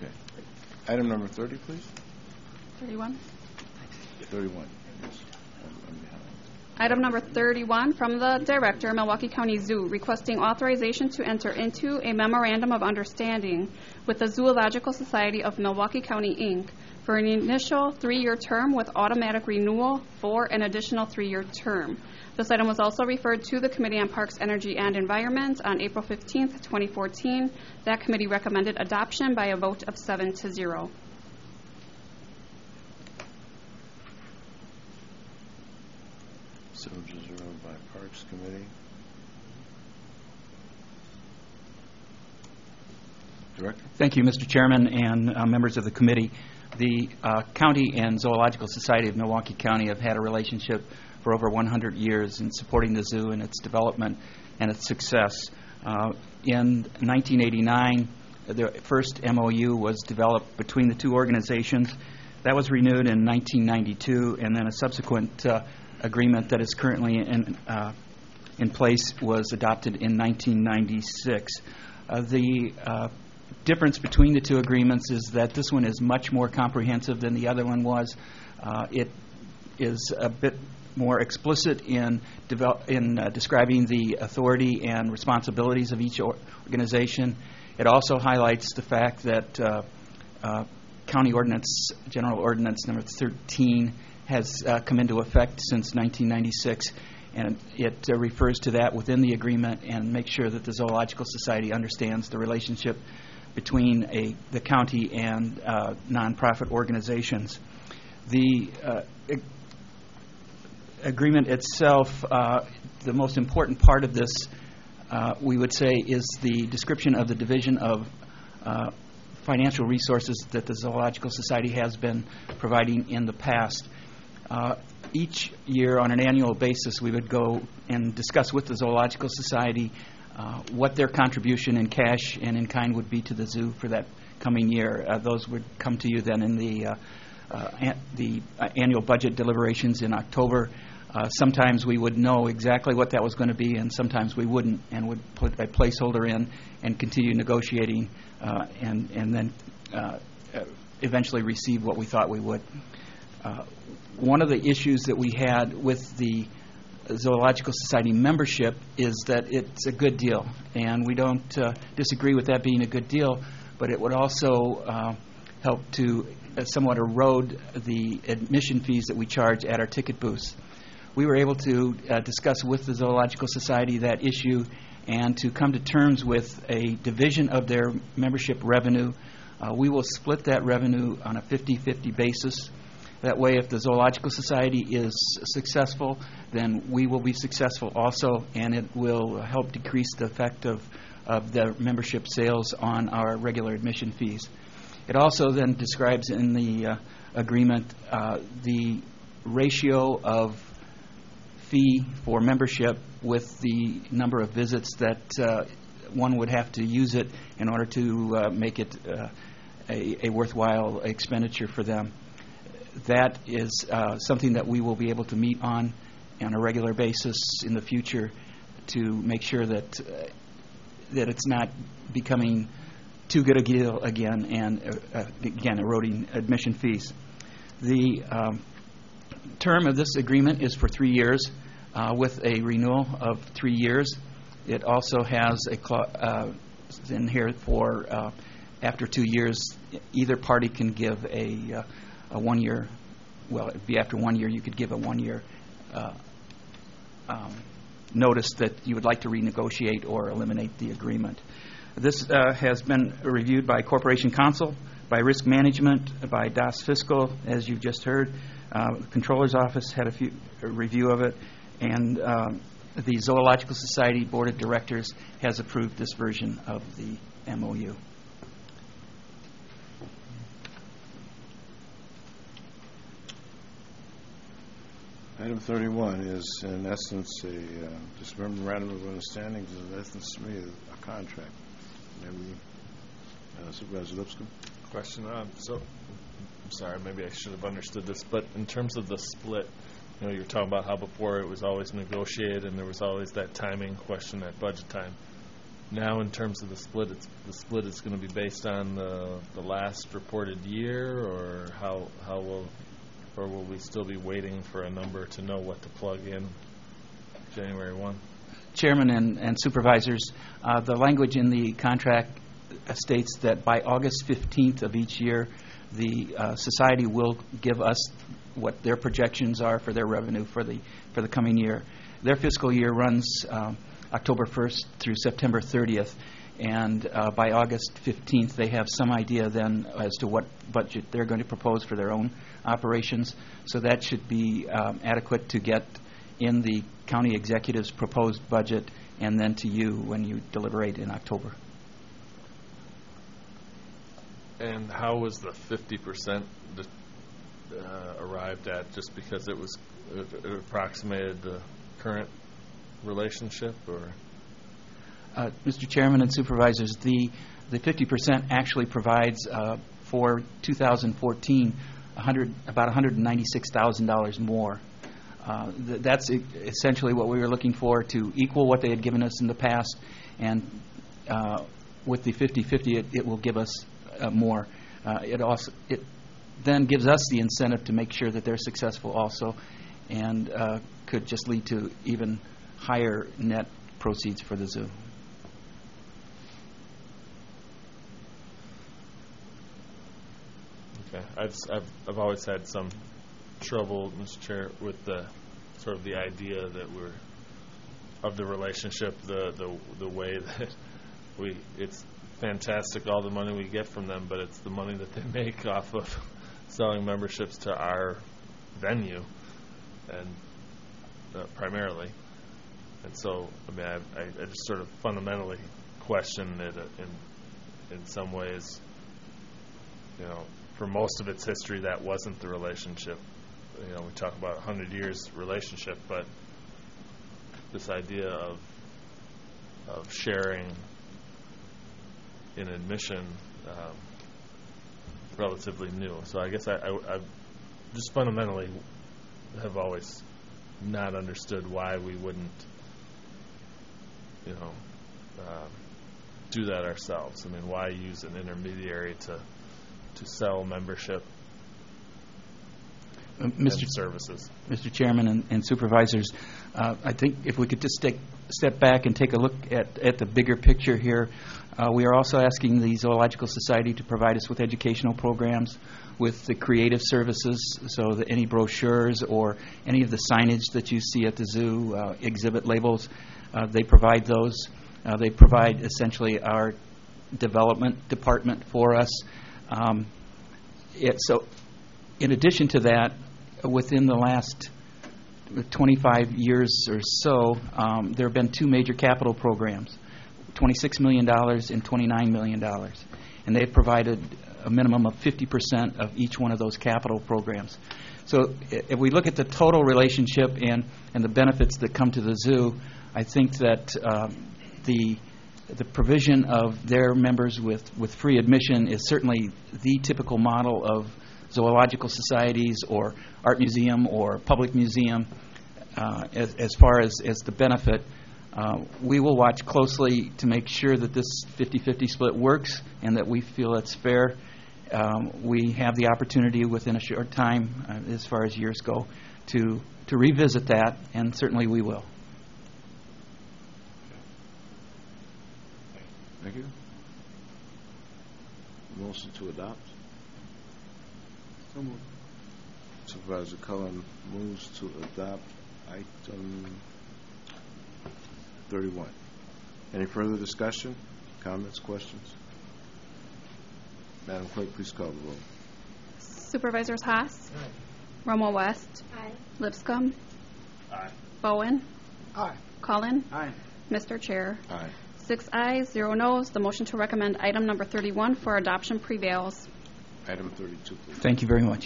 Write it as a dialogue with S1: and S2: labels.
S1: Okay. Item number 30, please.
S2: 31.
S1: 31. Yes. I'm behind.
S2: Item number 31 from the Director, Milwaukee County Zoo, requesting authorization to enter into a memorandum of understanding with the Zoological Society of Milwaukee County, Inc. for an initial 3-year term with automatic renewal for an additional 3-year term. This item was also referred to the Committee on Parks, Energy, and Environment on April 15th, 2014. That committee recommended adoption by a vote of 7-0.
S1: 7-0 by Parks Committee. Director?
S3: Thank you, Mr. Chairman and members of the committee. The County and Zoological Society of Milwaukee County have had a relationship for over 100 years in supporting the zoo and its development and its success. In 1989, the first MOU was developed between the two organizations. That was renewed in 1992, and then a subsequent agreement that is currently in place was adopted in 1996. The difference between the two agreements is that this one is much more comprehensive than the other one was. It is a bit more explicit in describing the authority and responsibilities of each organization. It also highlights the fact that County Ordinance, General Ordinance number 13, has come into effect since 1996, and it refers to that within the agreement and makes sure that the Zoological Society understands the relationship between the county and nonprofit organizations. The agreement itself, the most important part of this, we would say, is the description of the division of financial resources that the Zoological Society has been providing in the past. Each year, on an annual basis, we would go and discuss with the Zoological Society what their contribution in cash and in kind would be to the zoo for that coming year. Those would come to you then in the annual budget deliberations in October. Sometimes we would know exactly what that was going to be, and sometimes we wouldn't, and would put a placeholder in and continue negotiating, and then eventually receive what we thought we would. One of the issues that we had with the Zoological Society membership is that it's a good deal, and we don't disagree with that being a good deal, but it would also help to somewhat erode the admission fees that we charge at our ticket booths. We were able to discuss with the Zoological Society that issue and to come to terms with a division of their membership revenue. We will split that revenue on a 50-50 basis. That way, if the Zoological Society is successful, then we will be successful also, and it will help decrease the effect of the membership sales on our regular admission fees. It also then describes in the agreement the ratio of fee for membership with the number of visits that one would have to use it in order to make it a worthwhile expenditure for them. That is something that we will be able to meet on a regular basis in the future to make sure that it's not becoming too good a deal again and again eroding admission fees. The term of this agreement is for 3 years with a renewal of 3 years. It also has a clause in here for after 2 years, either party can give a 1 year, well, it'd be after 1 year, you could give a 1 year notice that you would like to renegotiate or eliminate the agreement. This has been reviewed by Corporation Counsel, by Risk Management, by DAS Fiscal, as you've just heard. Controller's Office had a review of it, and the Zoological Society Board of Directors has approved this version of the MOU.
S1: Item 31 is, in essence, just memorandum of understanding. In essence, to me, a contract. Supervisor Lipscomb?
S4: Question. So, I'm sorry, maybe I should have understood this, but in terms of the split, you know, you're talking about how before it was always negotiated and there was always that timing question at budget time. now in terms of the split, the split is going to be based on the last reported year, or will we still be waiting for a number to know what to plug in January 1?
S3: Chairman and supervisors, the language in the contract states that by August 15th of each year, the society will give us what their projections are for their revenue for the coming year. Their fiscal year runs October 1st through September 30th, and by August 15th, they have some idea then as to what budget they're going to propose for their own operations. So that should be adequate to get in the county executive's proposed budget and then to you when you deliberate in October.
S4: And how was the 50% arrived at? Just because it approximated the current relationship, or?
S3: Mr. Chairman and supervisors, the 50% actually provides for 2014 about $196,000 more. That's essentially what we were looking for, to equal what they had given us in the past, and with the 50-50 it will give us more. It then gives us the incentive to make sure that they're successful also, and could just lead to even higher net proceeds for the zoo.
S4: Okay, I've always had some trouble, Mr. Chair, with the sort of the idea that of the relationship, the way that it's fantastic all the money we get from them, but it's the money that they make off of selling memberships to our venue, and primarily. And so, I mean, I just sort of fundamentally question it in some ways. You know, for most of its history, that wasn't the relationship. You know, we talk about 100 years relationship, but this idea of sharing in admission, relatively new. So I guess I just fundamentally have always not understood why we wouldn't, do that ourselves. I mean, why use an intermediary to sell membership and services?
S3: Mr. Chairman and supervisors, I think if we could just step back and take a look at the bigger picture here. We are also asking the Zoological Society to provide us with educational programs, with the creative services, so that any brochures or any of the signage that you see at the zoo, exhibit labels, they provide those. They provide essentially our development department for us. So in addition to that, within the last 25 years or so, there have been two major capital programs, $26 million and $29 million. And they've provided a minimum of 50% of each one of those capital programs. So if we look at the total relationship and the benefits that come to the zoo, I think that the provision of their members with free admission is certainly the typical model of zoological societies or art museum or public museum as far as the benefit. We will watch closely to make sure that this 50-50 split works and that we feel it's fair. We have the opportunity within a short time, as far as years go, to revisit that, and certainly we will.
S1: Thank you. Motion to adopt. So moved. Supervisor Cullen moves to adopt item 31. Any further discussion, comments, questions? Madam Clerk, please call the roll.
S2: Supervisors Haas?
S5: Aye.
S2: Romo West?
S5: Aye.
S2: Lipscomb?
S4: Aye.
S2: Bowen?
S5: Aye.
S2: Cullen?
S5: Aye.
S2: Mr. Chair.
S1: Aye.
S2: 6 ayes, 0 noes. The motion to recommend item number 31 for adoption prevails.
S1: Item 32, please.
S3: Thank you very much.